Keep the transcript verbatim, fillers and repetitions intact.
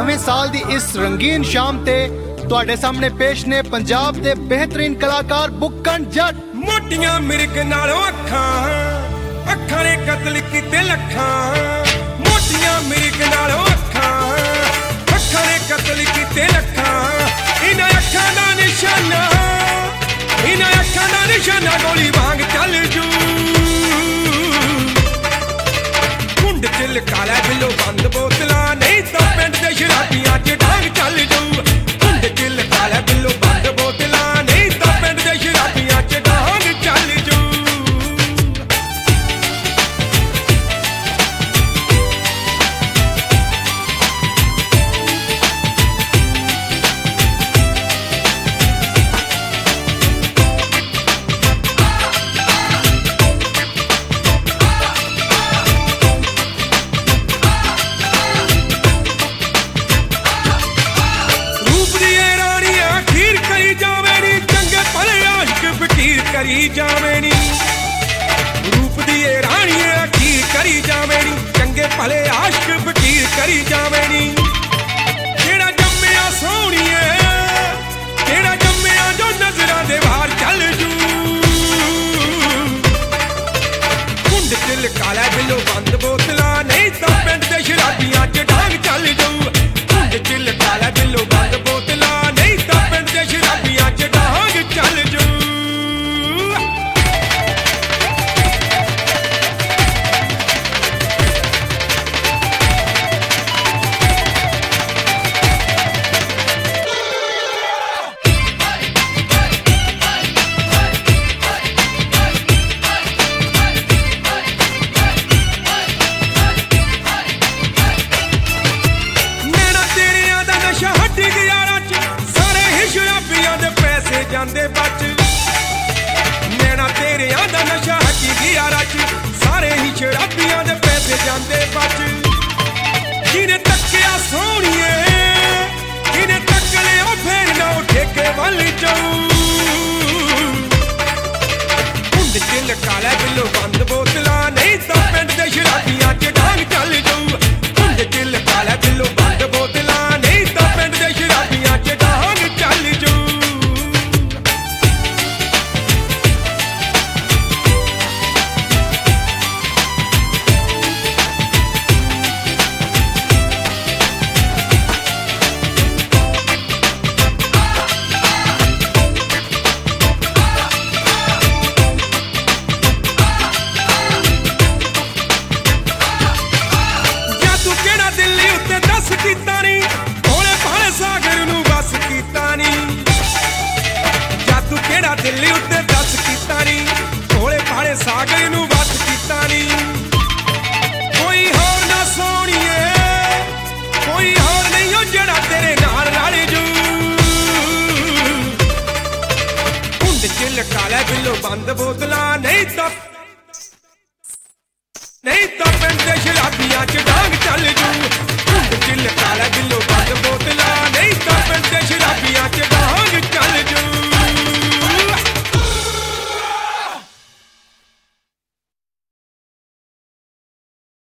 नवें साल दी इस रंगीन शाम ते तुहाडे सामने पेश ने पंजाब दे बेहतरीन कलाकार बुक्कन जट। मोटियां मिर्ग नालों अखां अखां ने कतल कीते लखां, मोटियां मिर्ग नालों अखां अखां ने कतल कीते लखां। इन्हां अखां दा निशाना इन्हां अखां दा निशाना गोली वांग चल जू। कुंड च लका लै बिलो बंद बोतलां, नहीं तां पिंड दे शराबियां च डांग चल जू। कुंड च लका लै बिलो बंद बोतलां, नहीं तां पिंड दे शराबियां च डांग चल जू। करी जावेनी रूप दिए रानी अखीर करी जावेनी, चंगे भले आशिक फकीर करी जावेनी। केड़ा जम्मिया सोहणीए केड़ा जम्मिया जो नजरां दे बाहर चल जू। कुंड च लका लै बिलो बंद बोतलां, नहीं तां पिंड दे शराबियां च डांग चल जू। कुंड च लका लै बिलो बंद बोतलां, नहीं तां पिंड दे शराबियां च डांग चल जू। जांदे बच नैना तेरियां दा नशा हटी गया रच, सारे ही शराबियां दे पैसे जांदे बच। किने तक्किया सोहणीए किने तक लिया फिर ना ठेके वल जाऊं। कुंड च लका लै बिलो बंद बोतलां, नहीं तां पिंड दे शराबियां च डांग चल जाऊं। कुंड च लका लै बिलो बंद बोतलां, नहीं तां पिंड दे शराबियां च डांग चल जाऊं। दिल्ली उत्ते दस कीता नी भोले भाले सागर नू बस कीता नी। कोई होर ना सोहणीए कोई होर नहीं हो जेड़ा तेरे नाल रल जू। कुंड च लका लै बिलो बंद बोतलां, नहीं तां नहीं तां पिंड दे शराबियां च डांग चल जू।